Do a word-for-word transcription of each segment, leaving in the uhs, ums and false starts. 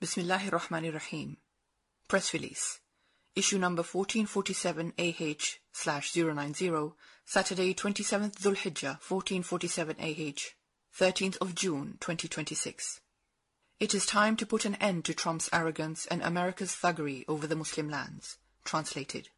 Bismillahir Rahmanir Rahim. Press release. Issue number fourteen forty-seven A H slash zero nine zero, Saturday twenty-seventh Dhul Hijjah fourteen forty-seven A H, thirteenth of June twenty twenty-six. It is time to put an end to Trump's arrogance and America's thuggery over the Muslim lands. Translated.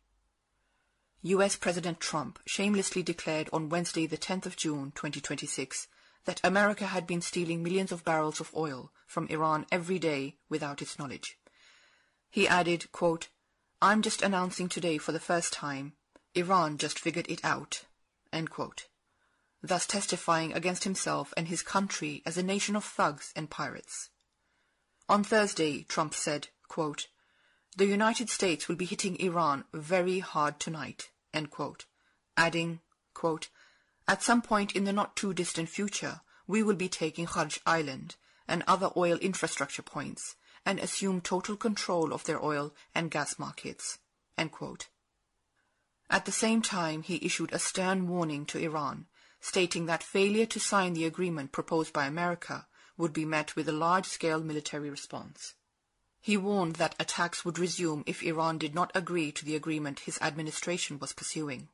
U S President Trump shamelessly declared on Wednesday the tenth of June twenty twenty-six that America had been stealing millions of barrels of oil from Iran every day without its knowledge. He added, quote, "I'm just announcing today for the first time, Iran just figured it out," end quote, thus testifying against himself and his country as a nation of thugs and pirates. On Thursday, Trump said, quote, "The United States will be hitting Iran very hard tonight," end quote, adding, quote, "At some point in the not-too-distant future, we will be taking Kharj Island and other oil infrastructure points and assume total control of their oil and gas markets," end quote. At the same time, he issued a stern warning to Iran, stating that failure to sign the agreement proposed by America would be met with a large-scale military response. He warned that attacks would resume if Iran did not agree to the agreement his administration was pursuing.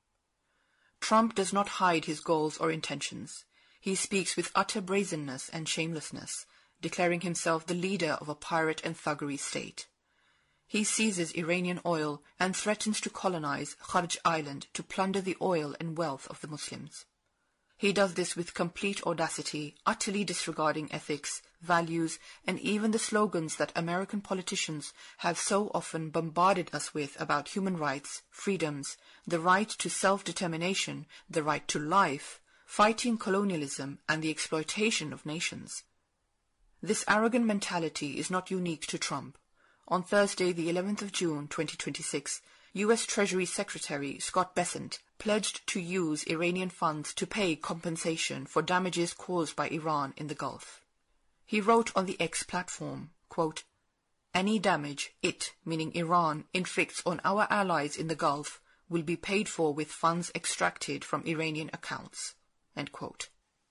Trump does not hide his goals or intentions. He speaks with utter brazenness and shamelessness, declaring himself the leader of a pirate and thuggery state. He seizes Iranian oil and threatens to colonize Kharj Island to plunder the oil and wealth of the Muslims. He does this with complete audacity, utterly disregarding ethics, values, and even the slogans that American politicians have so often bombarded us with about human rights, freedoms, the right to self-determination, the right to life, fighting colonialism, and the exploitation of nations. This arrogant mentality is not unique to Trump. On Thursday, the eleventh of June twenty twenty-six, U S Treasury Secretary Scott Bessent pledged to use Iranian funds to pay compensation for damages caused by Iran in the Gulf. He wrote on the X platform, quote, "Any damage it, meaning Iran, inflicts on our allies in the Gulf will be paid for with funds extracted from Iranian accounts," end quote.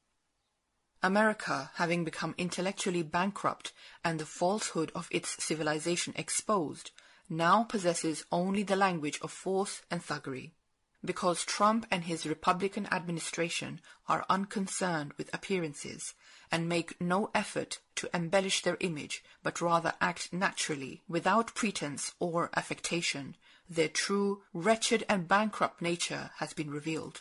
America, having become intellectually bankrupt and the falsehood of its civilization exposed, now possesses only the language of force and thuggery. Because Trump and his Republican administration are unconcerned with appearances and make no effort to embellish their image, but rather act naturally, without pretense or affectation, their true, wretched and bankrupt nature has been revealed.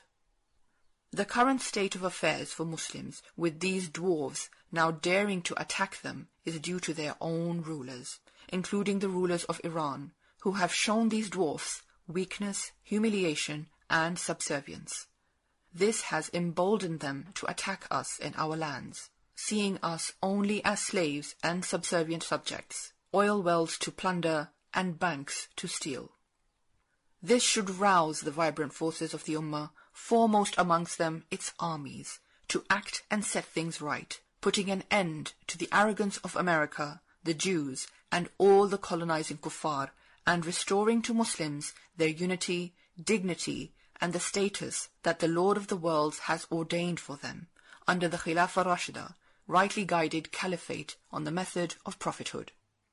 The current state of affairs for Muslims, with these dwarves now daring to attack them, is due to their own rulers, including the rulers of Iran, who have shown these dwarfs weakness, humiliation, and subservience. This has emboldened them to attack us in our lands, seeing us only as slaves and subservient subjects, oil wells to plunder, and banks to steal. This should rouse the vibrant forces of the Ummah, foremost amongst them its armies, to act and set things right, putting an end to the arrogance of America, the Jews, and all the colonizing kuffar, and restoring to Muslims their unity, dignity, and the status that the Lord of the worlds has ordained for them, under the Khilafah Rashida, rightly guided caliphate on the method of prophethood.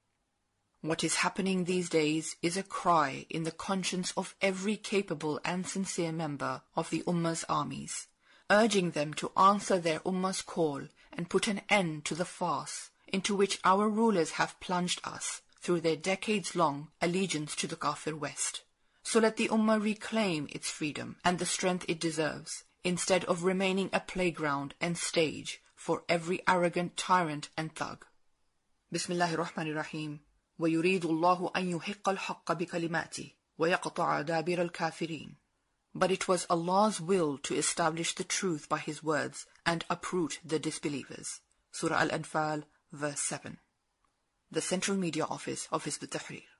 What is happening these days is a cry in the conscience of every capable and sincere member of the Ummah's armies, urging them to answer their Ummah's call and put an end to the farce into which our rulers have plunged us through their decades-long allegiance to the Kafir West. So let the Ummah reclaim its freedom and the strength it deserves, instead of remaining a playground and stage for every arrogant tyrant and thug. Bismillahir Rahmanir Rahim. وَيُرِيدُ اللَّهُ أَن يُحِقَّ الْحَقَّ بِكَلِمَاتِهِ وَيَقْطَعَ دَابِرَ الْكَافِرِينَ. But it was Allah's will to establish the truth by His words and uproot the disbelievers. Surah Al-Anfal, verse seven. The Central Media Office of Hizb ut-Tahrir.